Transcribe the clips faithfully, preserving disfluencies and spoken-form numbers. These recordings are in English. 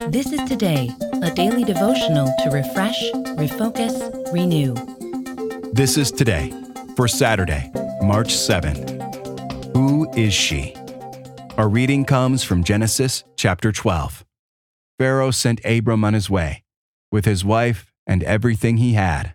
This is Today, a daily devotional to refresh, refocus, renew. This is Today for Saturday, March seventh. Who is she? Our reading comes from Genesis chapter twelve. Pharaoh sent Abram on his way, with his wife and everything he had.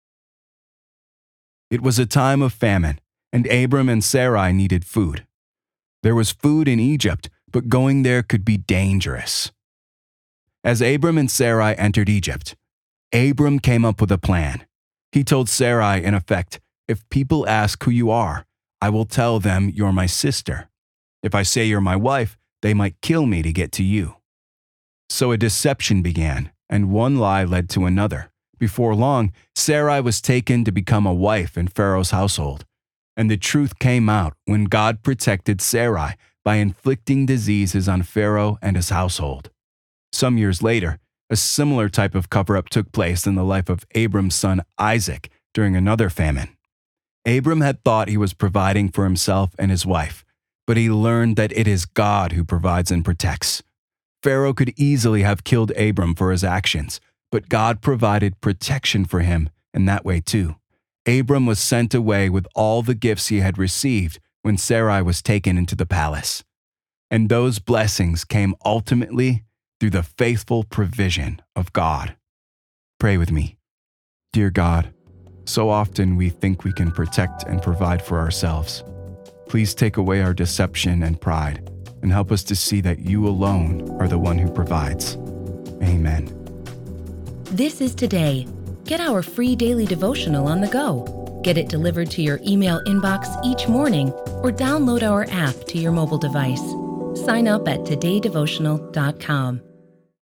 It was a time of famine, and Abram and Sarai needed food. There was food in Egypt, but going there could be dangerous. As Abram and Sarai entered Egypt, Abram came up with a plan. He told Sarai, in effect, "If people ask who you are, I will tell them you're my sister. If I say you're my wife, they might kill me to get to you." So a deception began, and one lie led to another. Before long, Sarai was taken to become a wife in Pharaoh's household. And the truth came out when God protected Sarai by inflicting diseases on Pharaoh and his household. Some years later, a similar type of cover-up took place in the life of Abram's son Isaac during another famine. Abram had thought he was providing for himself and his wife, but he learned that it is God who provides and protects. Pharaoh could easily have killed Abram for his actions, but God provided protection for him in that way too. Abram was sent away with all the gifts he had received when Sarai was taken into the palace. And those blessings came ultimately through the faithful provision of God. Pray with me. Dear God, so often we think we can protect and provide for ourselves. Please take away our deception and pride and help us to see that you alone are the one who provides. Amen. This is Today. Get our free daily devotional on the go. Get it delivered to your email inbox each morning or download our app to your mobile device. Sign up at today devotional dot com.